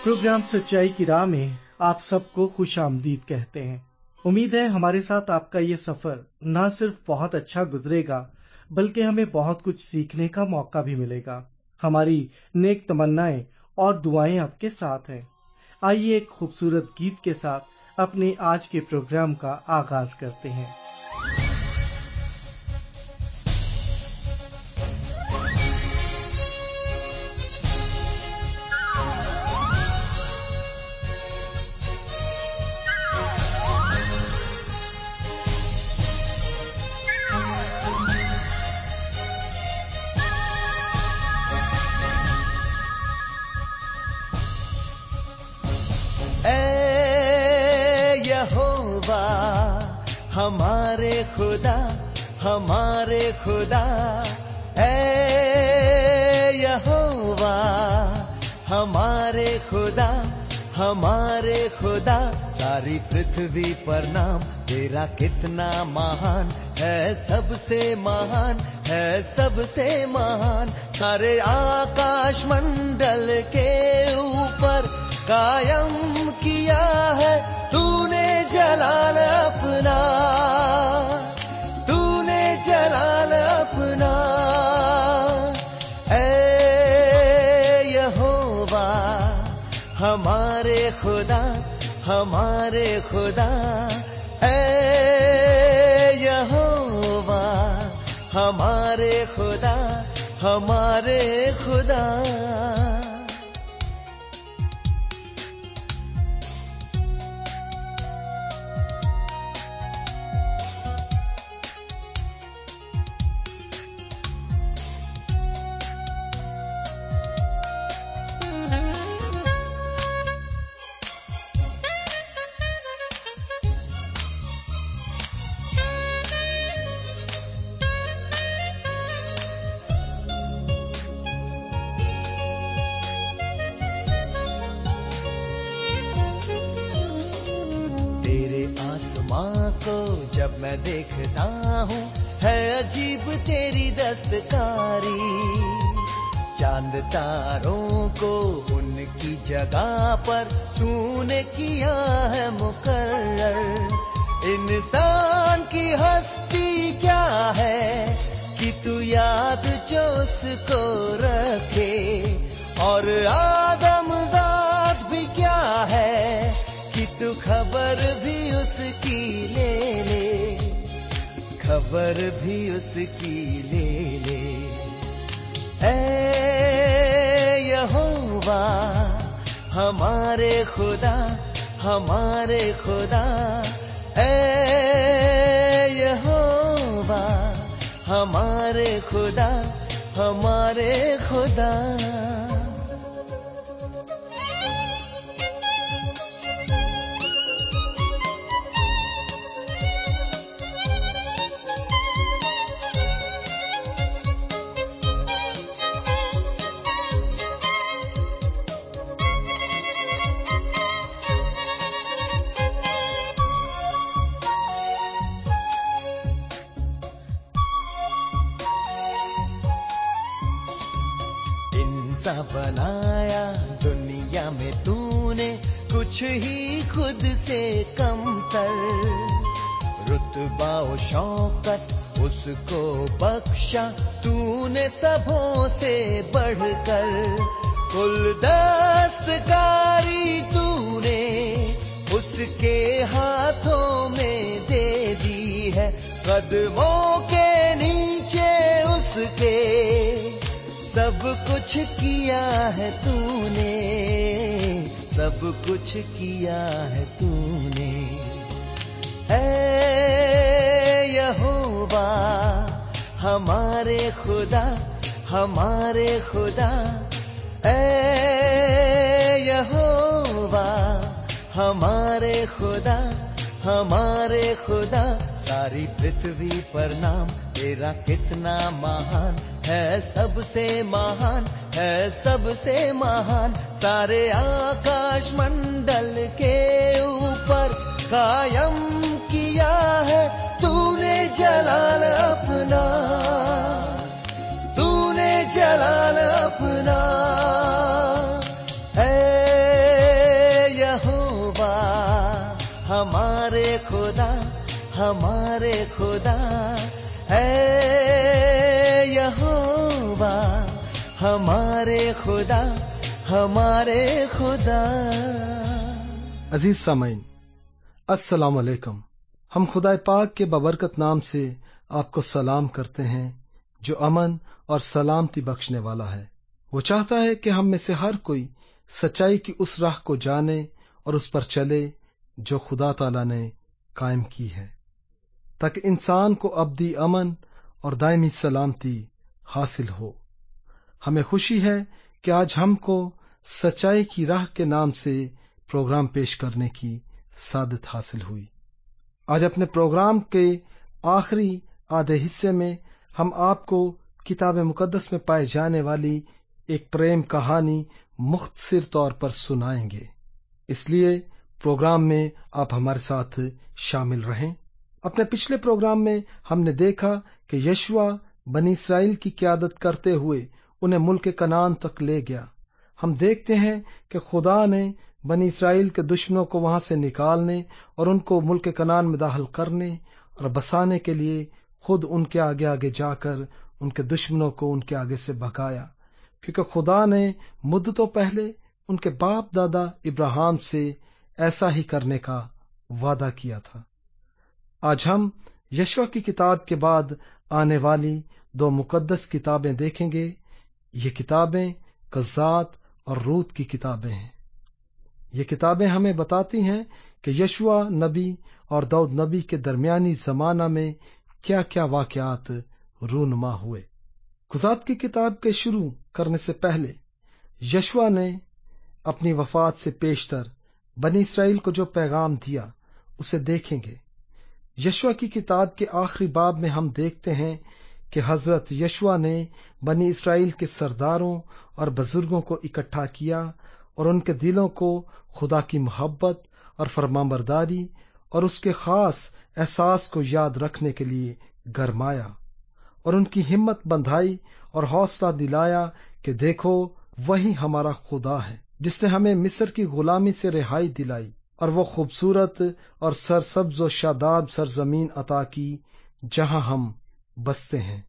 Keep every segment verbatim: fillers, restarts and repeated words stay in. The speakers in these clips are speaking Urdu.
प्रोग्राम सच्चाई की राह में आप सबको खुश आमदीद कहते हैं। उम्मीद है हमारे साथ आपका ये सफर न सिर्फ बहुत अच्छा गुजरेगा बल्कि हमें बहुत कुछ सीखने का मौका भी मिलेगा। हमारी नेक तमन्नाएं और दुआएं आपके साथ हैं। आइए एक खूबसूरत गीत के साथ अपने आज के प्रोग्राम का आगाज करते हैं। हमारे खुदा हमारे खुदा ऐ यहोवा हमारे खुदा हमारे खुदा, सारी पृथ्वी पर नाम तेरा कितना महान है, सबसे महान है, सबसे महान। सारे आकाश मंडल के ऊपर कायम किया है तूने जलाल अपना, तूने जलाल अपना। ऐ यहोवा हमारे खुदा हमारे खुदा, ऐ यहोवा हमारे खुदा हमारे खुदा। जब मैं देखता हूँ है अजीब तेरी दस्तकारी, चांद तारों को उनकी जगह पर तूने किया है मुकर्रर। इंसान की हस्ती क्या है कि तू याद जो उसको रखे, और आदम जात भी क्या है कि तू खबर भी उसकी ले ले, खबर भी उसकी ले ले। ऐ यहोवा हमारे खुदा हमारे खुदा, ऐ यहोवा हमारे खुदा हमारे खुदा। बनाया दुनिया में तूने कुछ ही खुद से कमतर, रुतबा और शौकत उसको बख्शा तूने सबों से बढ़कर, कुल दस्तकारी तूने उसके हाथों में दे दी है, कदमों के नीचे उसके सब कुछ किया है तूने, सब कुछ किया है तूने। ऐ यहोवा हमारे खुदा हमारे खुदा, ऐ यहोवा हमारे खुदा हमारे खुदा। सारी पृथ्वी पर नाम तेरा कितना महान है, सबसे महान है, सबसे महान। सारे आकाश मंडल के ऊपर कायम किया है तूने जलाल अपना, तूने जलाल अपना। ऐ ہمارے خدا ہمارے خدا. عزیز سامعین، السلام علیکم. ہم خدا پاک کے بابرکت نام سے آپ کو سلام کرتے ہیں جو امن اور سلامتی بخشنے والا ہے. وہ چاہتا ہے کہ ہم میں سے ہر کوئی سچائی کی اس راہ کو جانے اور اس پر چلے جو خدا تعالی نے قائم کی ہے، تاکہ انسان کو ابدی امن اور دائمی سلامتی حاصل ہو. ہمیں خوشی ہے کہ آج ہم کو سچائی کی راہ کے نام سے پروگرام پیش کرنے کی سعادت حاصل ہوئی. آج اپنے پروگرام کے آخری آدھے حصے میں ہم آپ کو کتاب مقدس میں پائے جانے والی ایک پریم کہانی مختصر طور پر سنائیں گے. اس لیے پروگرام میں آپ ہمارے ساتھ شامل رہیں. اپنے پچھلے پروگرام میں ہم نے دیکھا کہ یشوع بنی اسرائیل کی قیادت کرتے ہوئے انہیں ملک کنعان تک لے گیا. ہم دیکھتے ہیں کہ خدا نے بنی اسرائیل کے دشمنوں کو وہاں سے نکالنے اور ان کو ملک کنعان میں داخل کرنے اور بسانے کے لیے خود ان کے آگے آگے جا کر ان کے دشمنوں کو ان کے آگے سے بھگایا، کیونکہ خدا نے مدتوں پہلے ان کے باپ دادا ابراہیم سے ایسا ہی کرنے کا وعدہ کیا تھا. آج ہم یشوع کی کتاب کے بعد آنے والی دو مقدس کتابیں دیکھیں گے. یہ کتابیں قضات اور روت کی کتابیں ہیں. یہ کتابیں ہمیں بتاتی ہیں کہ یشوع نبی اور داؤد نبی کے درمیانی زمانہ میں کیا کیا واقعات رونما ہوئے. قضات کی کتاب کے شروع کرنے سے پہلے یشوع نے اپنی وفات سے پیشتر بنی اسرائیل کو جو پیغام دیا اسے دیکھیں گے. یشوع کی کتاب کے آخری باب میں ہم دیکھتے ہیں کہ حضرت یشوع نے بنی اسرائیل کے سرداروں اور بزرگوں کو اکٹھا کیا اور ان کے دلوں کو خدا کی محبت اور فرمانبرداری اور اس کے خاص احساس کو یاد رکھنے کے لیے گرمایا اور ان کی ہمت بندھائی اور حوصلہ دلایا کہ دیکھو وہی ہمارا خدا ہے جس نے ہمیں مصر کی غلامی سے رہائی دلائی اور وہ خوبصورت اور سرسبز و شاداب سرزمین عطا کی جہاں ہم بستے ہیں.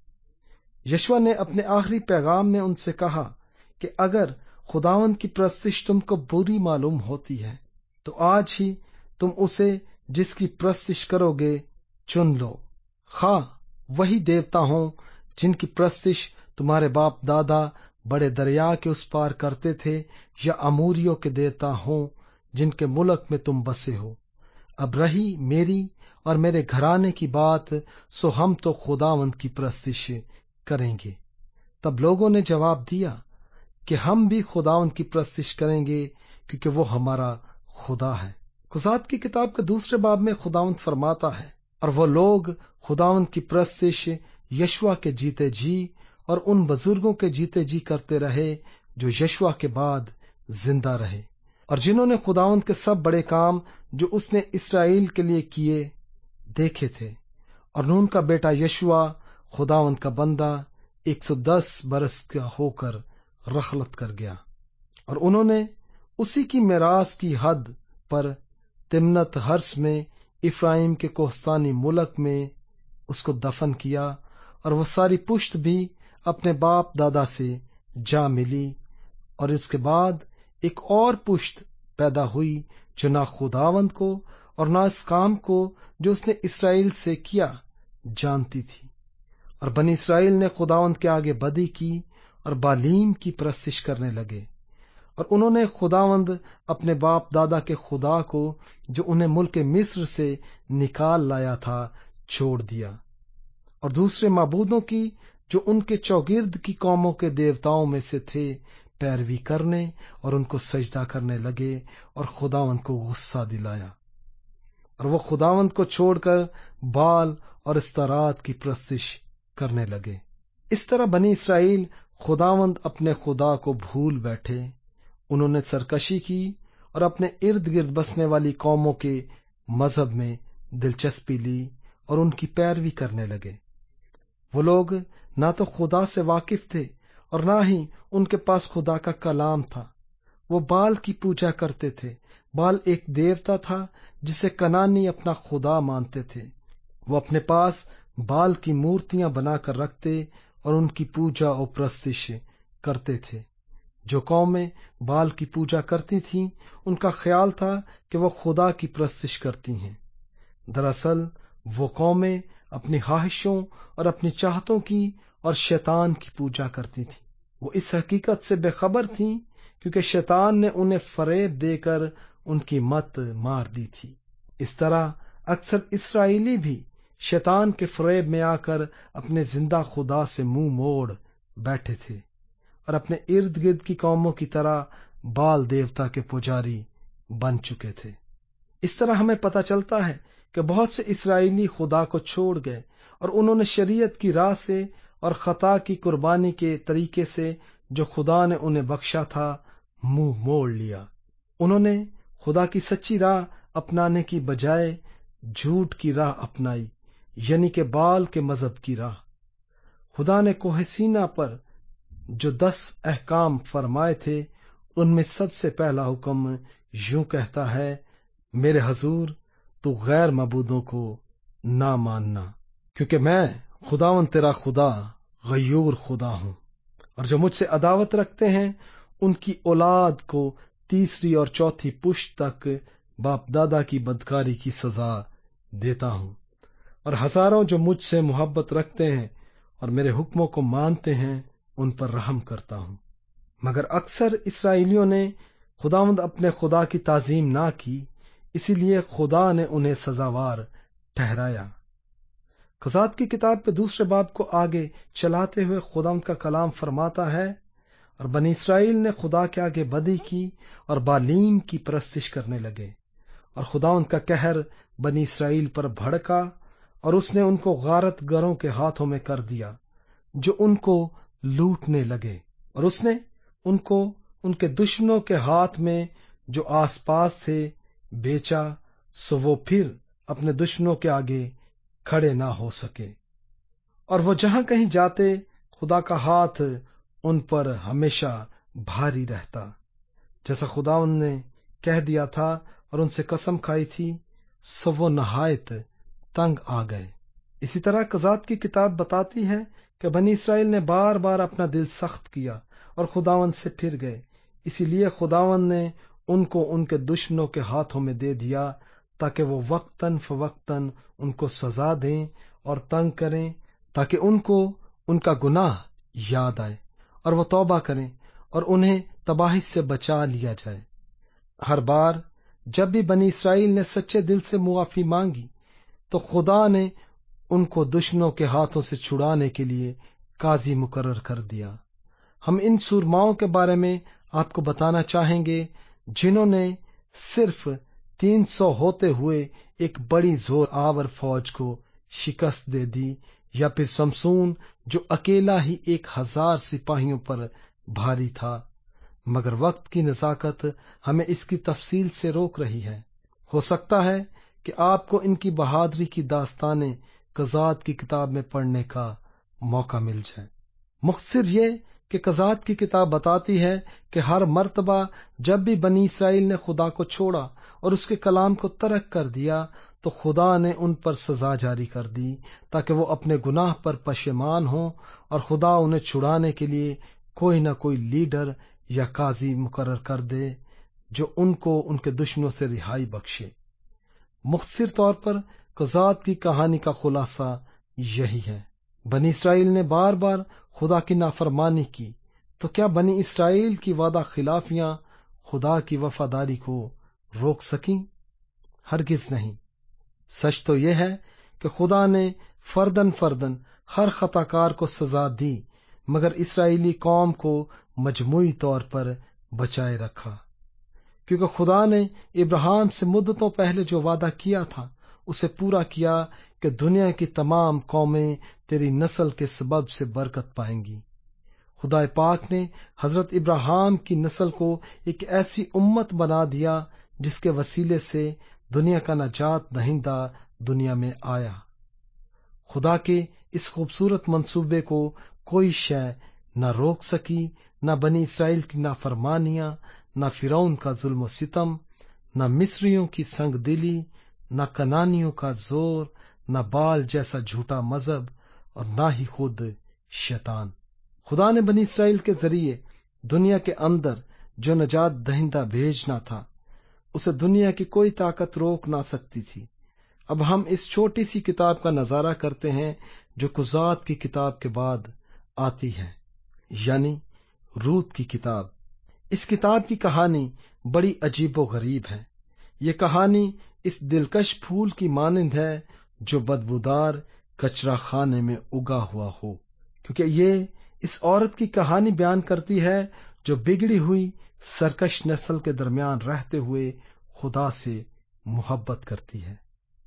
یشوع نے اپنے آخری پیغام میں ان سے کہا کہ اگر خداوند کی پرستش تم کو بری معلوم ہوتی ہے تو آج ہی تم اسے جس کی پرستش کرو گے چن لو، خواہ وہی دیوتا ہوں جن کی پرستش تمہارے باپ دادا بڑے دریا کے اس پار کرتے تھے، یا اموریوں کے دیوتا ہوں جن کے ملک میں تم بسے ہو. اب رہی میری اور میرے گھرانے کی بات، سو ہم تو خداوند کی پرستش کریں گے. تب لوگوں نے جواب دیا کہ ہم بھی خداوند کی پرستش کریں گے کیونکہ وہ ہمارا خدا ہے. قضات کی کتاب کے دوسرے باب میں خداوند فرماتا ہے، اور وہ لوگ خداوند کی پرستش یشوع کے جیتے جی اور ان بزرگوں کے جیتے جی کرتے رہے جو یشوع کے بعد زندہ رہے اور جنہوں نے خداوند کے سب بڑے کام جو اس نے اسرائیل کے لیے کیے دیکھے تھے. اور نون کا بیٹا یشوع خداوند کا بندہ ایک سو دس برس کا ہو کر رخلت کر گیا، اور انہوں نے اسی کی میراث کی حد پر تمنت ہرس میں افرائیم کے کوہستانی ملک میں اس کو دفن کیا، اور وہ ساری پشت بھی اپنے باپ دادا سے جا ملی. اور اس کے بعد ایک اور پشت پیدا ہوئی جو نہ خداوند کو اور نہ اس کام کو جو اس نے اسرائیل سے کیا جانتی تھی. اور بنی اسرائیل نے خداوند کے آگے بدی کی اور بالیم کی پرستش کرنے لگے، اور انہوں نے خداوند اپنے باپ دادا کے خدا کو جو انہیں ملک مصر سے نکال لایا تھا چھوڑ دیا، اور دوسرے معبودوں کی جو ان کے چوگرد کی قوموں کے دیوتاؤں میں سے تھے پیروی کرنے اور ان کو سجدہ کرنے لگے اور خداوند کو غصہ دلایا. اور وہ خداوند کو چھوڑ کر بال اور استارات کی پرستش کرنے لگے. اس طرح بنی اسرائیل خداوند اپنے خدا کو بھول بیٹھے. انہوں نے سرکشی کی اور اپنے ارد گرد بسنے والی قوموں کے مذہب میں دلچسپی لی اور ان کی پیروی کرنے لگے. وہ لوگ نہ تو خدا سے واقف تھے اور نہ ہی ان کے پاس خدا کا کلام تھا. وہ بال کی پوجا کرتے تھے. بال ایک دیوتا تھا جسے کنانی اپنا خدا مانتے تھے. وہ اپنے پاس بال کی مورتیاں بنا کر رکھتے اور ان کی پوجا اور پرستش کرتے تھے۔ جو قومیں بال کی پوجا کرتی تھیں ان کا خیال تھا کہ وہ خدا کی پرستش کرتی ہیں۔ دراصل وہ قومیں اپنی خواہشوں اور اپنی چاہتوں کی اور شیطان کی پوجا کرتی تھیں۔ وہ اس حقیقت سے بے خبر تھیں کیونکہ شیطان نے انہیں فریب دے کر ان کی مت مار دی تھی۔ اس طرح اکثر اسرائیلی بھی شیطان کے فریب میں آ کر اپنے زندہ خدا سے منہ موڑ بیٹھے تھے اور اپنے ارد گرد کی قوموں کی طرح بال دیوتا کے پجاری بن چکے تھے۔ اس طرح ہمیں پتہ چلتا ہے کہ بہت سے اسرائیلی خدا کو چھوڑ گئے اور انہوں نے شریعت کی راہ سے اور خطا کی قربانی کے طریقے سے جو خدا نے انہیں بخشا تھا منہ موڑ لیا۔ انہوں نے خدا کی سچی راہ اپنانے کی بجائے جھوٹ کی راہ اپنائی، یعنی کہ بال کے مذہب کی راہ۔ خدا نے کوہ سینا پر جو دس احکام فرمائے تھے ان میں سب سے پہلا حکم یوں کہتا ہے، میرے حضور تو غیر معبودوں کو نہ ماننا، کیونکہ میں خداوند تیرا خدا غیور خدا ہوں، اور جو مجھ سے عداوت رکھتے ہیں ان کی اولاد کو تیسری اور چوتھی پشت تک باپ دادا کی بدکاری کی سزا دیتا ہوں، اور ہزاروں جو مجھ سے محبت رکھتے ہیں اور میرے حکموں کو مانتے ہیں ان پر رحم کرتا ہوں۔ مگر اکثر اسرائیلیوں نے خداوند اپنے خدا کی تعظیم نہ کی، اسی لیے خدا نے انہیں سزاوار ٹھہرایا۔ قضات کی کتاب کے دوسرے باب کو آگے چلاتے ہوئے خداوند کا کلام فرماتا ہے، اور بنی اسرائیل نے خدا کے آگے بدی کی اور بالیم کی پرستش کرنے لگے، اور خداوند کا قہر بنی اسرائیل پر بھڑکا اور اس نے ان کو غارت گروں کے ہاتھوں میں کر دیا جو ان کو لوٹنے لگے، اور اس نے ان کو ان کے دشمنوں کے ہاتھ میں جو آس پاس تھے بیچا، سو وہ پھر اپنے دشمنوں کے آگے کھڑے نہ ہو سکے، اور وہ جہاں کہیں جاتے خدا کا ہاتھ ان پر ہمیشہ بھاری رہتا، جیسا خداوند نے کہہ دیا تھا اور ان سے قسم کھائی تھی، سو وہ نہایت تنگ آ گئے۔ اسی طرح قضات کی کتاب بتاتی ہے کہ بنی اسرائیل نے بار بار اپنا دل سخت کیا اور خداوند سے پھر گئے، اسی لیے خداوند نے ان کو ان کے دشمنوں کے ہاتھوں میں دے دیا تاکہ وہ وقتاً فوقتاً ان کو سزا دیں اور تنگ کریں، تاکہ ان کو ان کا گناہ یاد آئے اور وہ توبہ کریں اور انہیں تباہی سے بچا لیا جائے۔ ہر بار جب بھی بنی اسرائیل نے سچے دل سے معافی مانگی تو خدا نے ان کو دشمنوں کے ہاتھوں سے چھڑانے کے لیے قاضی مقرر کر دیا۔ ہم ان سورماؤں کے بارے میں آپ کو بتانا چاہیں گے جنہوں نے صرف تین سو ہوتے ہوئے ایک بڑی زور آور فوج کو شکست دے دی، یا پھر سمسون جو اکیلا ہی ایک ہزار سپاہیوں پر بھاری تھا۔ مگر وقت کی نزاکت ہمیں اس کی تفصیل سے روک رہی ہے۔ ہو سکتا ہے کہ آپ کو ان کی بہادری کی داستانیں قضات کی کتاب میں پڑھنے کا موقع مل جائے۔ مختصر یہ کہ قضات کی کتاب بتاتی ہے کہ ہر مرتبہ جب بھی بنی اسرائیل نے خدا کو چھوڑا اور اس کے کلام کو ترک کر دیا تو خدا نے ان پر سزا جاری کر دی تاکہ وہ اپنے گناہ پر پشیمان ہوں، اور خدا انہیں چھڑانے کے لیے کوئی نہ کوئی لیڈر یا قاضی مقرر کر دے جو ان کو ان کے دشمنوں سے رہائی بخشے۔ مختصر طور پر قضات کی کہانی کا خلاصہ یہی ہے۔ بنی اسرائیل نے بار بار خدا کی نافرمانی کی، تو کیا بنی اسرائیل کی وعدہ خلافیاں خدا کی وفاداری کو روک سکیں؟ ہرگز نہیں۔ سچ تو یہ ہے کہ خدا نے فردن فردن ہر خطا کار کو سزا دی، مگر اسرائیلی قوم کو مجموعی طور پر بچائے رکھا، کیونکہ خدا نے ابراہیم سے مدتوں پہلے جو وعدہ کیا تھا اسے پورا کیا کہ دنیا کی تمام قومیں تیری نسل کے سبب سے برکت پائیں گی۔ خدا پاک نے حضرت ابراہیم کی نسل کو ایک ایسی امت بنا دیا جس کے وسیلے سے دنیا کا نجات دہندہ دنیا میں آیا۔ خدا کے اس خوبصورت منصوبے کو کوئی شے نہ روک سکی، نہ بنی اسرائیل کی نافرمانیاں، نہ فرعون کا ظلم و ستم، نہ مصریوں کی سنگ دلی، نہ کنانیوں کا زور، نہ بال جیسا جھوٹا مذہب، اور نہ ہی خود شیطان۔ خدا نے بنی اسرائیل کے ذریعے دنیا کے اندر جو نجات دہندہ بھیجنا تھا اسے دنیا کی کوئی طاقت روک نہ سکتی تھی۔ اب ہم اس چھوٹی سی کتاب کا نظارہ کرتے ہیں جو قضات کی کتاب کے بعد آتی ہے، یعنی روت کی کتاب۔ اس کتاب کی کہانی بڑی عجیب و غریب ہے۔ یہ کہانی اس دلکش پھول کی مانند ہے جو بدبودار کچرا خانے میں اگا ہوا ہو، کیونکہ یہ اس عورت کی کہانی بیان کرتی ہے جو بگڑی ہوئی سرکش نسل کے درمیان رہتے ہوئے خدا سے محبت کرتی ہے۔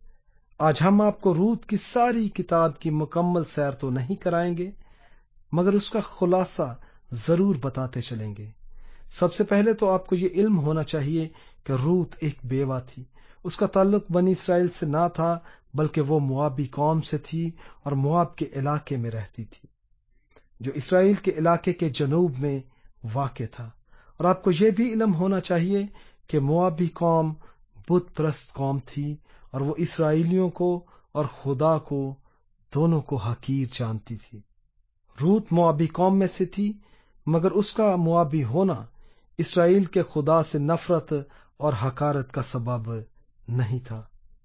آج ہم آپ کو روت کی ساری کتاب کی مکمل سیر تو نہیں کرائیں گے، مگر اس کا خلاصہ ضرور بتاتے چلیں گے۔ سب سے پہلے تو آپ کو یہ علم ہونا چاہیے کہ روت ایک بیوہ تھی۔ اس کا تعلق بنی اسرائیل سے نہ تھا، بلکہ وہ موابی قوم سے تھی اور مواب کے علاقے میں رہتی تھی، جو اسرائیل کے علاقے کے جنوب میں واقع تھا۔ اور آپ کو یہ بھی علم ہونا چاہیے کہ موابی قوم بت پرست قوم تھی اور وہ اسرائیلیوں کو اور خدا کو دونوں کو حقیر جانتی تھی۔ روت موابی قوم میں سے تھی، مگر اس کا موابی ہونا اسرائیل کے خدا سے نفرت اور حقارت کا سبب نہیں تھا۔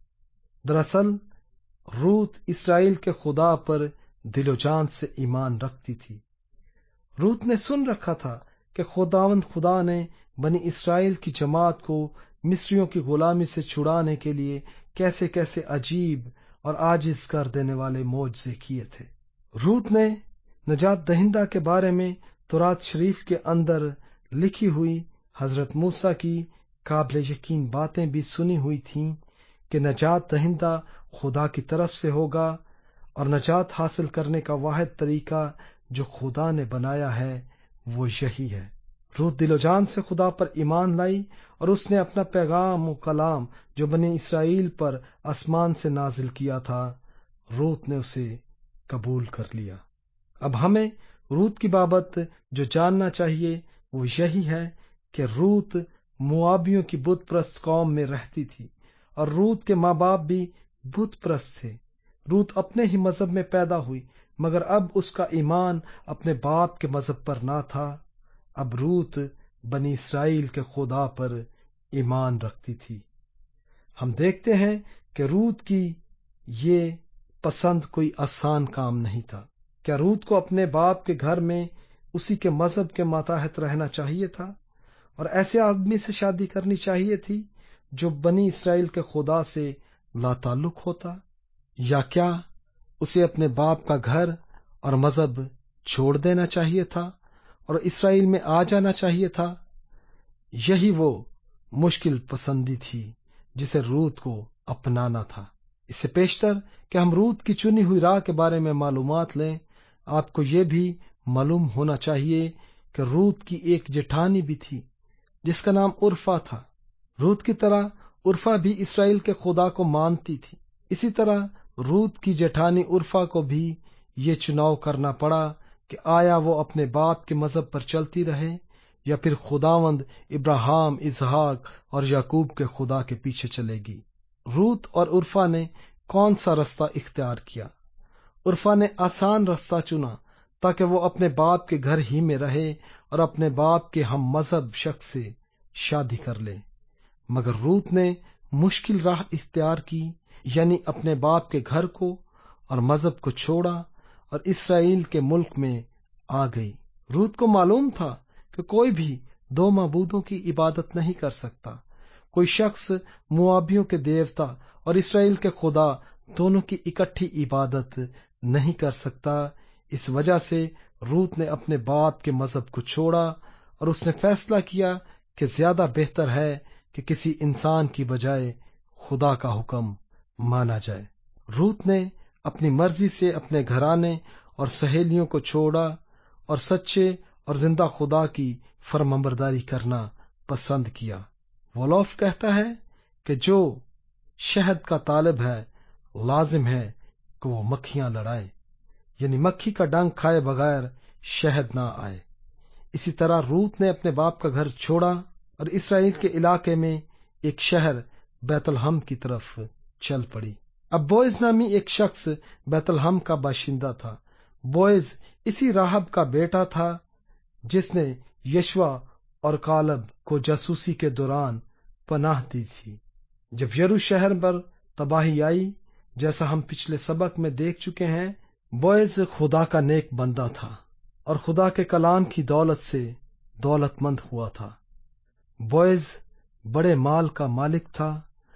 دراصل روت اسرائیل کے خدا پر دل و جان سے ایمان رکھتی تھی۔ روت نے سن رکھا تھا کہ خداوند خدا نے بنی اسرائیل کی جماعت کو مصریوں کی غلامی سے چھڑانے کے لیے کیسے کیسے عجیب اور عاجز کر دینے والے معجزے کیے تھے۔ روت نے نجات دہندہ کے بارے میں تورات شریف کے اندر لکھی ہوئی حضرت موسیٰ کی قابل یقین باتیں بھی سنی ہوئی تھیں کہ نجات دہندہ خدا کی طرف سے ہوگا، اور نجات حاصل کرنے کا واحد طریقہ جو خدا نے بنایا ہے وہ یہی ہے۔ روت دل و جان سے خدا پر ایمان لائی اور اس نے اپنا پیغام و کلام جو بنی اسرائیل پر آسمان سے نازل کیا تھا، روت نے اسے قبول کر لیا۔ اب ہمیں روت کی بابت جو جاننا چاہیے وہ یہی ہے کہ روت موابیوں کی بت پرست قوم میں رہتی تھی، اور روت کے ماں باپ بھی بت پرست تھے۔ روت اپنے ہی مذہب میں پیدا ہوئی، مگر اب اس کا ایمان اپنے باپ کے مذہب پر نہ تھا۔ اب روت بنی اسرائیل کے خدا پر ایمان رکھتی تھی۔ ہم دیکھتے ہیں کہ روت کی یہ پسند کوئی آسان کام نہیں تھا۔ کیا روت کو اپنے باپ کے گھر میں اسی کے مذہب کے ماتحت رہنا چاہیے تھا اور ایسے آدمی سے شادی کرنی چاہیے تھی جو بنی اسرائیل کے خدا سے لا تعلق ہوتا؟ یا کیا اسے اپنے باپ کا گھر اور مذہب چھوڑ دینا چاہیے تھا اور اسرائیل میں آ جانا چاہیے تھا؟ یہی وہ مشکل پسندی تھی جسے روت کو اپنانا تھا۔ اس سے پیشتر کہ ہم روت کی چنی ہوئی راہ کے بارے میں معلومات لیں، آپ کو یہ بھی معلوم ہونا چاہیے کہ روت کی ایک جٹھانی بھی تھی جس کا نام عرفہ تھا۔ روت کی طرح عرفہ بھی اسرائیل کے خدا کو مانتی تھی۔ اسی طرح روت کی جٹھانی عرفہ کو بھی یہ چناؤ کرنا پڑا کہ آیا وہ اپنے باپ کے مذہب پر چلتی رہے یا پھر خداوند ابراہیم، اسحاق اور یعقوب کے خدا کے پیچھے چلے گی۔ روت اور عرفہ نے کون سا رستہ اختیار کیا؟ عرفہ نے آسان رستہ چنا تاکہ وہ اپنے باپ کے گھر ہی میں رہے اور اپنے باپ کے ہم مذہب شخص سے شادی کر لے، مگر روت نے مشکل راہ اختیار کی، یعنی اپنے باپ کے گھر کو اور مذہب کو چھوڑا اور اسرائیل کے ملک میں آ گئی۔ روت کو معلوم تھا کہ کوئی بھی دو معبودوں کی عبادت نہیں کر سکتا۔ کوئی شخص موابیوں کے دیوتا اور اسرائیل کے خدا دونوں کی اکٹھی عبادت نہیں کر سکتا۔ اس وجہ سے روت نے اپنے باپ کے مذہب کو چھوڑا اور اس نے فیصلہ کیا کہ زیادہ بہتر ہے کہ کسی انسان کی بجائے خدا کا حکم مانا جائے۔ روت نے اپنی مرضی سے اپنے گھرانے اور سہیلیوں کو چھوڑا اور سچے اور زندہ خدا کی فرمانبرداری کرنا پسند کیا۔ وولف کہتا ہے کہ جو شہد کا طالب ہے لازم ہے کہ وہ مکھیاں لڑائے، یعنی مکھی کا ڈنک کھائے بغیر شہد نہ آئے۔ اسی طرح روت نے اپنے باپ کا گھر چھوڑا اور اسرائیل کے علاقے میں ایک شہر بیت لحم کی طرف چل پڑی۔ اب بوئز نامی ایک شخص بیت لحم کا باشندہ تھا۔ बोएज इसी राहब का बेटा था जिसने यशवा और कालब को जासूसी के दौरान पनाह दी थी। जब यरू शहर पर तबाही आई, जैसा हम पिछले सबक में देख चुके हैं, बोएज खुदा का नेक बंदा था और खुदा के कलाम की दौलत से दौलतमंद हुआ था। बोएज बड़े माल का मालिक था,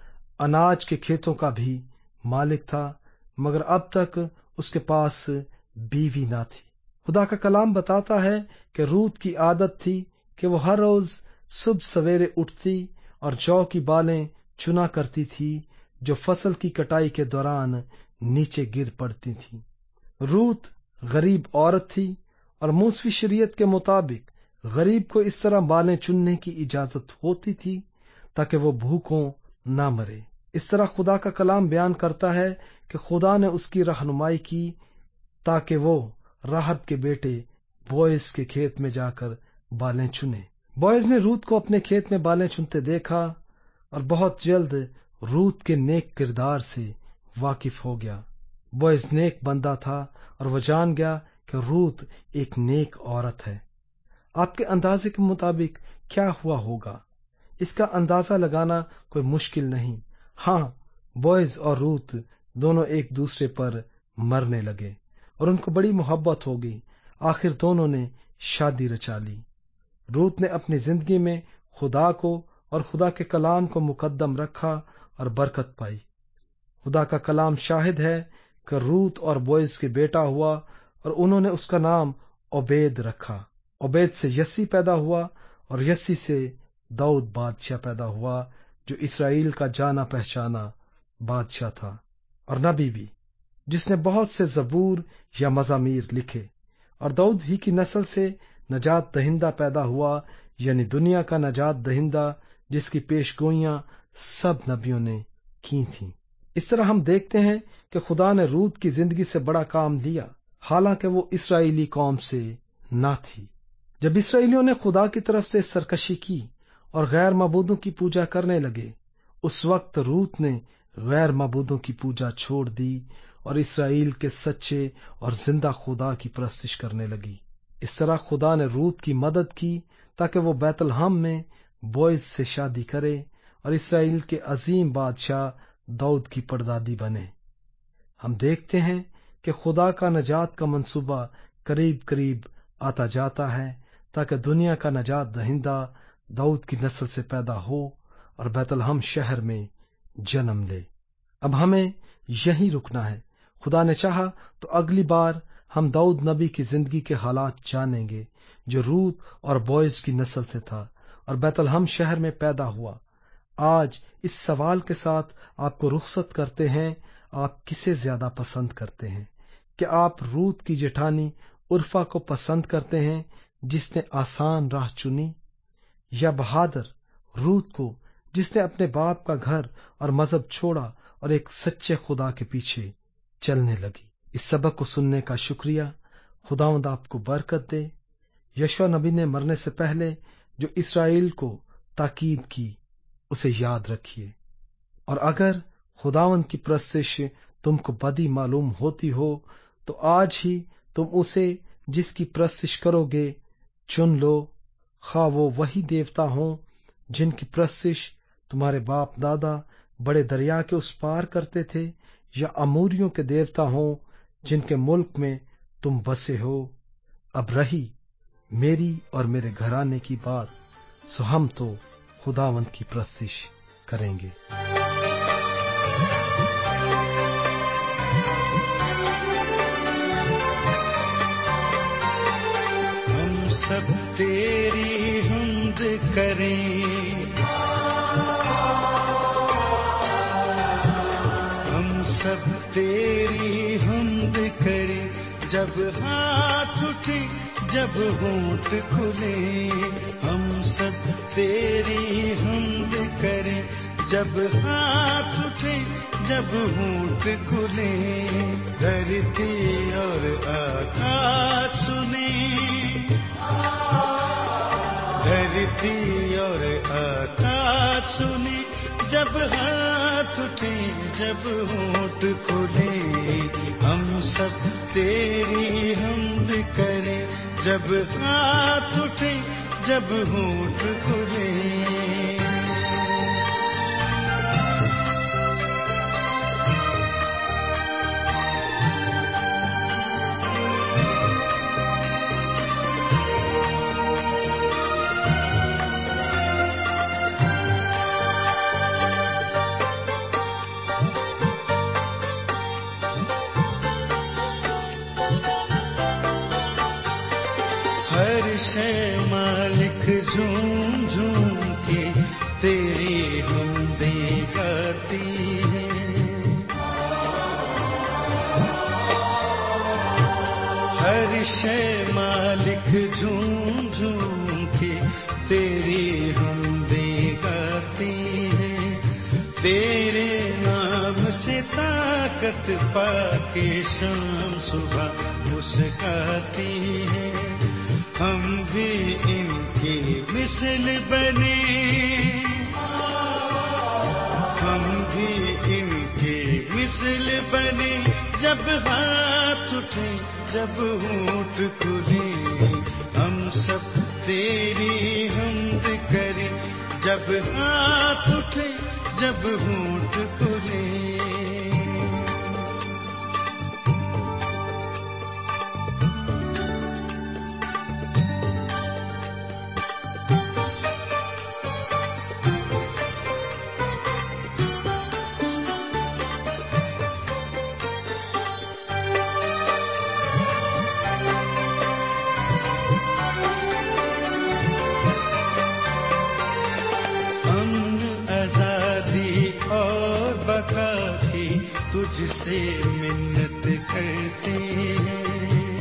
अनाज के खेतों का भी मालिक था, मगर अब तक उसके पास बीवी ना थी। खुदा का कलाम बताता है कि रूत की आदत थी कि वो हर रोज सुबह सवेरे उठती और जौ की बालें चुना करती थी जो फसल की कटाई के दौरान नीचे गिर पड़ती थी। रूत गरीब औरत थी और मूसवी शरीयत के मुताबिक गरीब को इस तरह बालें चुनने की इजाजत होती थी ताकि वो भूखों ना मरे। इस तरह खुदा का कलाम बयान करता है कि खुदा ने उसकी रहनुमाई की ताकि वो राहब के बेटे बोएज के खेत में जाकर बालें चुने। बोएज ने रूत को अपने खेत में बालें चुनते देखा और बहुत जल्द रूत के नेक किरदार से वाकिफ हो गया। बोएज नेक बंदा था और वह जान गया कि रूत एक नेक औरत है। आपके अंदाजे के मुताबिक क्या हुआ होगा? इसका अंदाजा लगाना कोई मुश्किल नहीं। हाँ, बोएज और रूत दोनों एक दूसरे पर मरने लगे और उनको बड़ी मोहब्बत हो गई। आखिर दोनों ने शादी रचा ली। रूत ने अपनी जिंदगी में खुदा को और खुदा के कलाम को मुकद्दम रखा और बरकत पाई। खुदा का कलाम शाहिद है कि रूत और बोएज के बेटा हुआ और उन्होंने उसका नाम ओबेद रखा। ओबेद से यस्सी पैदा हुआ और यस्सी से दाऊद बादशाह पैदा हुआ जो इसराइल का जाना पहचाना बादशाह था और नबी भी, जिसने बहुत से जबूर या मज़ामीर लिखे। और दाऊद ही की नस्ल से नजात दहिंदा पैदा हुआ, यानी दुनिया का नजात दहिंदा जिसकी पेशगोइयां सब नबियों ने की थीं। इस तरह हम देखते हैं कि खुदा ने रूत की जिंदगी से बड़ा काम लिया, हालांकि वो इसराइली कौम से ना थी। जब इसराइलियों ने खुदा की तरफ से सरकशी की और गैर मबूदों की पूजा करने लगे, उस वक्त रूत ने गैर मबूदों की पूजा छोड़ दी और इसराइल के सच्चे और जिंदा खुदा की परस्तिश करने लगी। इस तरह खुदा ने रूत की मदद की ताकि वो बैतलहम में बोएज से शादी करे और इसराइल के अजीम बादशाह दाऊद की परदादी बने। हम देखते हैं कि खुदा का नजात का मंसूबा करीब करीब आता जाता है ताकि दुनिया का नजात दहिंदा दाऊद की नस्ल से पैदा हो और बैतलहम शहर में जन्म ले। अब हमें यहीं रुकना है। खुदा ने चाहा तो अगली बार हम दाऊद नबी की जिंदगी के हालात जानेंगे जो रूत और बोएज की नस्ल से था और बैतलहम शहर में पैदा हुआ। आज इस सवाल के साथ आपको रुखसत करते हैं, आप किसे ज्यादा पसंद करते हैं? क्या आप रूत की जेठानी उर्फा को पसंद करते हैं जिसने आसान राह चुनी, या बहादुर रूत को जिसने अपने बाप का घर और मजहब छोड़ा और एक सच्चे खुदा के पीछे चलने लगी? इस सबक को सुनने का शुक्रिया। खुदावंद आपको बरकत दे। यशवा नबी ने मरने से पहले जो इसराइल को ताकीद की उसे याद रखिए, और अगर खुदावंद की परस्तिश तुमको बदी मालूम होती हो तो आज ही तुम उसे जिसकी परस्तिश करोगे चुन लो, खा वो वही देवता हो जिनकी परस्तिश तुम्हारे बाप दादा बड़े दरिया के उस पार करते थे, या अमूरियों के देवता हो जिनके मुल्क में तुम बसे हो। अब रही मेरी और मेरे घराने की बात, सो हम तो खुदावंद की परस्तिश करेंगे। हम सब तेरी हमद करें, हम सब तेरी हमद करें, जब हाथ उठे जब होंठ खुले। हम सब तेरी हमद करें, जब हाथ उठे जब होंठ खुले। धरती और आकाश सुने, धरती और आकाश सुने, जब हाथ उठे जब होंठ खुले। ہم سب تیری حمد کریں، جب ہاتھ اٹھے جب ہونٹ کھلے۔ ہر شے مالک جھوم جھوم کے تیری حمدیں گاتی ہے، ہر شے مالک جھوم جھوم کے تیری حمدیں گاتی ہے، تیرے نام سے طاقت پا کے شام صبح مسکاتی ہے۔ ہم بھی ان کی مثل بنے، ہم بھی ان کی مثل بنے، جب ہاتھ اٹھے جب ہونٹ کھلے۔ ہم سب تیری حمد کریں، جب ہاتھ اٹھے جب ہونٹ کھلے۔ تجھ سے منت کرتے ہیں،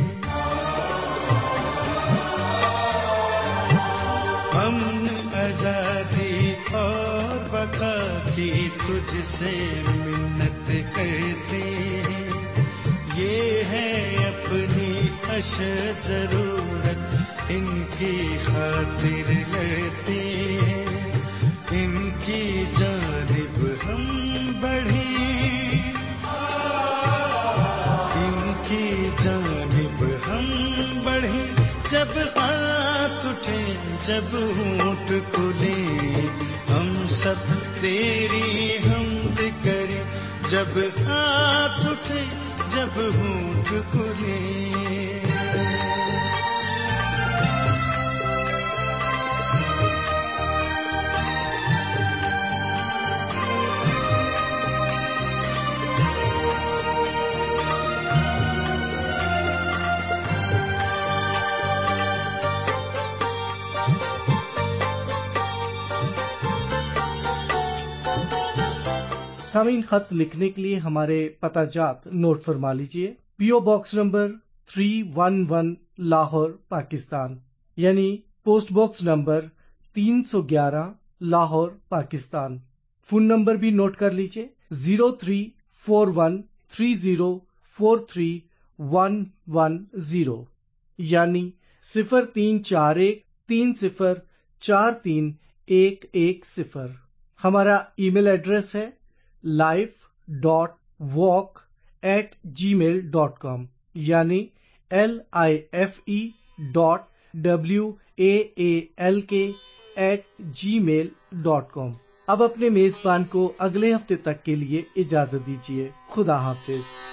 ہم آزادی اور بقا کی تجھ سے منت کرتے ہیں، یہ ہے اپنی اشد ضرورت ان کی خاطر لڑتے ہیں، ان کی جانب ہم بڑھیں، کی جانب ہم بڑھیں، جب ہاتھ اٹھے جب ہونٹ کھلے۔ ہم سب تیری حمد کریں، جب ہاتھ اٹھے جب ہونٹ کھلے۔ سامعین، خط لکھنے کے لیے ہمارے پتہ جات نوٹ فرما لیجئے۔ پی او باکس نمبر تین سو گیارہ لاہور پاکستان، یعنی پوسٹ باکس نمبر تین سو گیارہ لاہور پاکستان۔ فون نمبر بھی نوٹ کر لیجئے، zero three four one three zero four three one one zero, یعنی صفر تین چار ایک تین صفر چار تین ایک ایک صفر۔ ہمارا ای میل ایڈریس ہے life dot walk at gmail dot com, یعنی L I F E dot W A A L K at gmail dot com. اب اپنے میزبان کو اگلے ہفتے تک کے لیے اجازت دیجیے۔ خدا حافظ۔